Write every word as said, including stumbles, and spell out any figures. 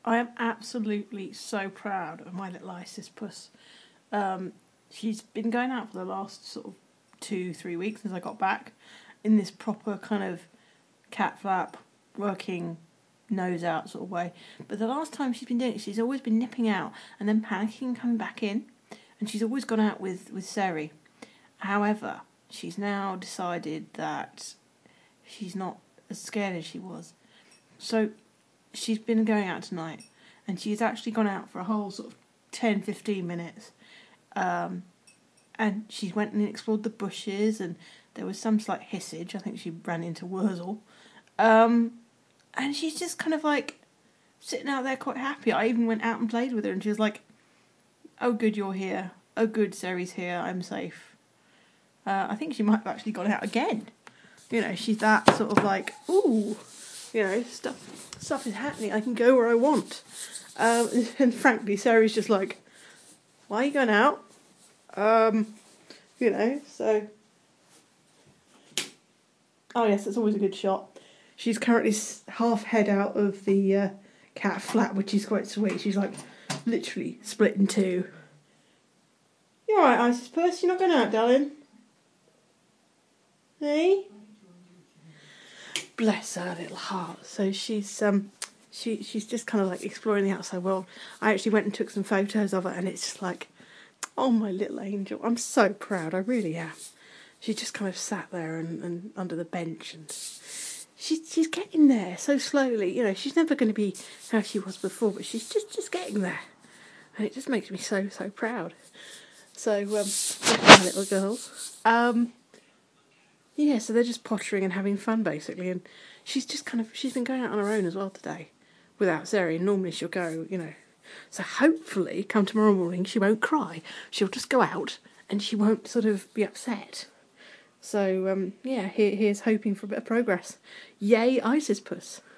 I am absolutely so proud of my little Isis-puss. Um, she's been going out for the last sort of two, three weeks since I got back in this proper kind of cat flap, working nose out sort of way. But the last time she's been doing it, she's always been nipping out and then panicking and coming back in. And she's always gone out with, with Seri. However, she's now decided that she's not as scared as she was. So she's been going out tonight, and she's actually gone out for a whole sort of ten, fifteen minutes. Um, and she went and explored the bushes, and there was some slight hissage. I think she ran into Wurzel. Um, and she's just kind of like sitting out there quite happy. I even went out and played with her, and she was like, "Oh, good, you're here. Oh, good, Seri's here. I'm safe." Uh, I think she might have actually gone out again. You know, she's that sort of like, ooh, you know, stuff stuff is happening. I can go where I want. Um, and, and frankly, Sarah's just like, why are you going out? Um, you know, so. Oh yes, that's always a good shot. She's currently half head out of the uh, cat flap, which is quite sweet. She's like literally split in two. You alright, Isis-puss? You're not going out, darling? Hey? Bless her little heart. So she's um she she's just kind of like exploring the outside world. I actually went and took some photos of her, and it's just like, oh, my little angel. I'm so proud. I really am. She just kind of sat there and, and under the bench, and she's she's getting there so slowly. You know, she's never going to be how she was before, but she's just, just getting there, and it just makes me so so proud. So um, my little girls. Um. Yeah, so they're just pottering and having fun, basically. And she's just kind of, she's been going out on her own as well today, without Seri. Normally she'll go, you know. So hopefully, come tomorrow morning, she won't cry. She'll just go out, and she won't sort of be upset. So, um, yeah, here, here's hoping for a bit of progress. Yay, Isis-puss.